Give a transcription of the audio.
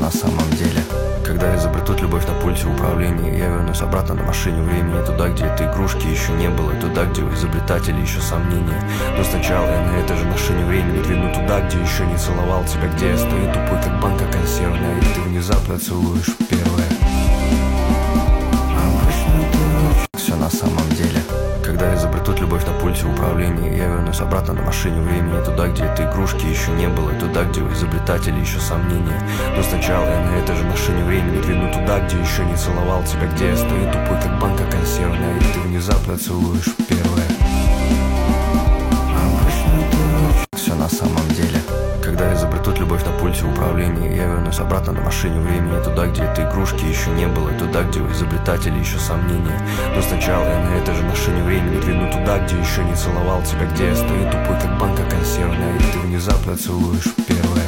на самом деле. Когда изобретут любовь на пульте управления, я вернусь обратно на машине времени, туда, где этой игрушки еще не было, и туда, где у изобретателей еще сомнения. Но сначала я на этой же машине времени двину туда, где еще не целовал тебя, где я стою тупой, как банка консервная, и ты внезапно целуешь первое. Все на самом деле. Когда изобретут любовь на пульте управления, я вернусь обратно на машине времени, туда, где этой игрушки еще не было, и туда, где у изобретателей еще сомнения. Но сначала я на этой же машине времени двину туда, где еще не целовал тебя, где я стою тупой, как банка консервная, и ты внезапно целуешь первое. Все на самом деле. Когда изобретут любовь на пульте управления, я вернусь обратно на машине времени, туда, где этой игрушки еще не было, и туда, где у изобретателей еще сомнения. Но сначала я на этой же машине времени двину туда, где еще не целовал тебя, где я стою тупой, как банка консервная, и ты внезапно целуешь первое.